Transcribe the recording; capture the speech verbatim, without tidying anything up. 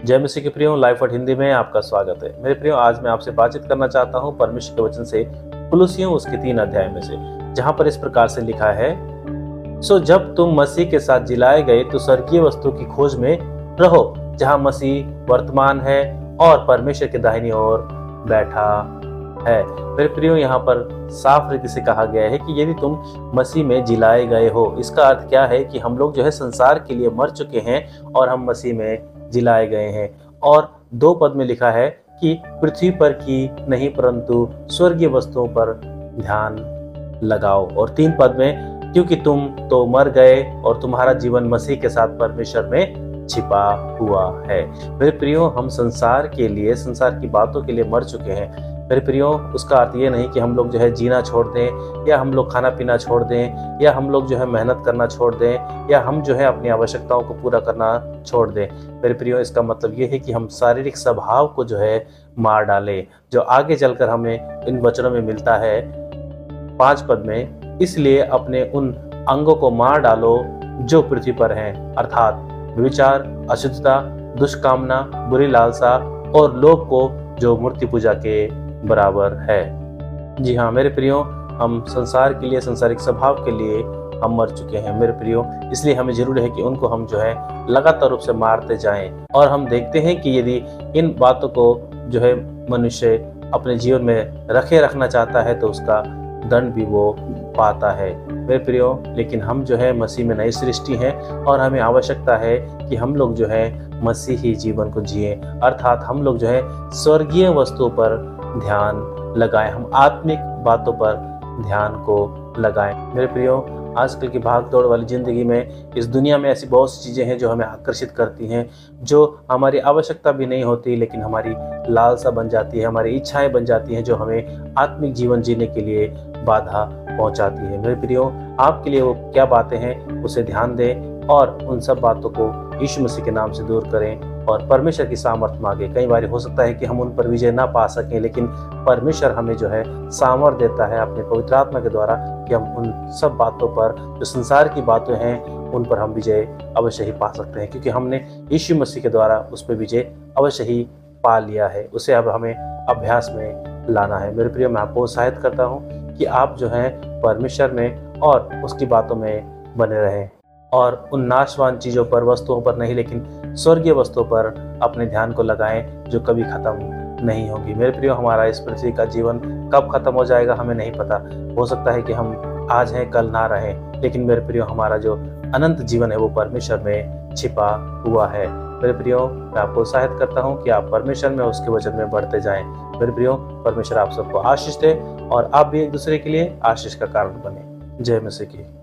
जय मसीह के प्रियो, लाइफ वर्ड हिंदी में आपका स्वागत है। मेरे प्रियो, आज मैं आपसे बातचीत करना चाहता हूँ परमेश्वर के वचन से, कुलुसियों उसके तीन अध्याय में से, जहाँ पर इस प्रकार से लिखा है, सो जब तुम मसीह के साथ जिलाए गए तो स्वर्गीय वस्तु की खोज में रहो, जहाँ मसीह वर्तमान है और परमेश्वर के दाहिनी ओर बैठा है। मेरे प्रियो, यहाँ पर साफ रीति से कहा गया है कि यदि तुम मसीह में जिलाए गए हो, इसका अर्थ क्या है कि हम लोग जो है संसार के लिए मर चुके हैं और हम मसीह में जिलाए गए हैं। और दो पद में लिखा है कि पृथ्वी पर की नहीं परंतु स्वर्गीय वस्तुओं पर ध्यान लगाओ। और तीन पद में, क्योंकि तुम तो मर गए और तुम्हारा जीवन मसीह के साथ परमेश्वर में छिपा हुआ है। मेरे प्रियो, हम संसार के लिए, संसार की बातों के लिए मर चुके हैं। मेरे प्रियो, उसका अर्थ ये नहीं कि हम लोग जो है जीना छोड़ दें, या हम लोग खाना पीना छोड़ दें, या हम लोग जो है मेहनत करना छोड़ दें, या हम जो है अपनी आवश्यकताओं को पूरा करना छोड़ दें। मेरे प्रियो, इसका मतलब ये है कि हम शारीरिक स्वभाव को जो है मार डालें, जो आगे चलकर हमें इन वचनों में मिलता है पांच पद में। इसलिए अपने उन अंगों को मार डालो जो पृथ्वी पर हैं, अर्थात विचार, अशुद्धता, दुष्कामना, बुरी लालसा और लोभ को, जो मूर्ति पूजा के बराबर है। जी हाँ मेरे प्रियो, हम संसार के लिए, संसारिक स्वभाव के लिए हम मर चुके हैं मेरे प्रियो। इसलिए हमें जरूर है कि उनको हम जो है लगातार रूप से मारते जाएं। और हम देखते हैं कि यदि इन बातों को जो है मनुष्य अपने जीवन में रखे रखना चाहता है तो उसका दंड भी वो पाता है मेरे प्रियो। लेकिन हम जो है मसीह में नई सृष्टि हैं और हमें आवश्यकता है कि हम लोग जो है मसीही जीवन को जिए, अर्थात हम लोग जो है स्वर्गीय वस्तुओं पर ध्यान लगाएं, हम आत्मिक बातों पर ध्यान को लगाएं। मेरे प्रियो, आजकल की भाग दौड़ वाली जिंदगी में, इस दुनिया में ऐसी बहुत सी चीजें हैं जो हमें आकर्षित करती हैं, जो हमारी आवश्यकता भी नहीं होती, लेकिन हमारी लालसा बन जाती है, हमारी इच्छाएं बन जाती हैं, जो हमें आत्मिक जीवन जीने के लिए बाधा पहुंचाती है। मेरे प्रियो, आपके लिए वो क्या बातें हैं उसे ध्यान दें और उन सब बातों को यीशु मसीह के नाम से दूर करें और परमेश्वर की सामर्थ मांगे। कई बार हो सकता है कि हम उन पर विजय ना पा सकें, लेकिन परमेश्वर हमें जो है सामर्थ देता है अपने पवित्र आत्मा के द्वारा कि हम उन सब बातों पर, जो संसार की बातें हैं, उन पर हम विजय अवश्य ही पा सकते हैं, क्योंकि हमने यीशु मसीह के द्वारा उस पर विजय अवश्य ही पा लिया है। उसे अब हमें अभ्यास में लाना है। मेरे प्रिय, मैं आपको उत्साहित करता हूँ कि आप जो है परमेश्वर में और उसकी बातों में बने रहें और उन नाशवान चीजों पर, वस्तुओं पर नहीं, लेकिन स्वर्गीय वस्तुओं पर अपने ध्यान को लगाएं, जो कभी खत्म नहीं होगी। मेरे प्रियो, हमारा इस पृथ्वी का जीवन कब खत्म हो जाएगा हमें नहीं पता। हो सकता है कि हम आज हैं कल ना रहें, लेकिन मेरे प्रियो, हमारा जो अनंत जीवन है वो परमेश्वर में छिपा हुआ है। मेरे प्रियो, मैं आपको उत्साहित करता हूँ कि आप परमेश्वर में, उसके वचन में बढ़ते जाएं। मेरे प्रियो, परमेश्वर आप सबको आशीष दे और आप भी एक दूसरे के लिए आशीष का कारण बने। जय मसीह की।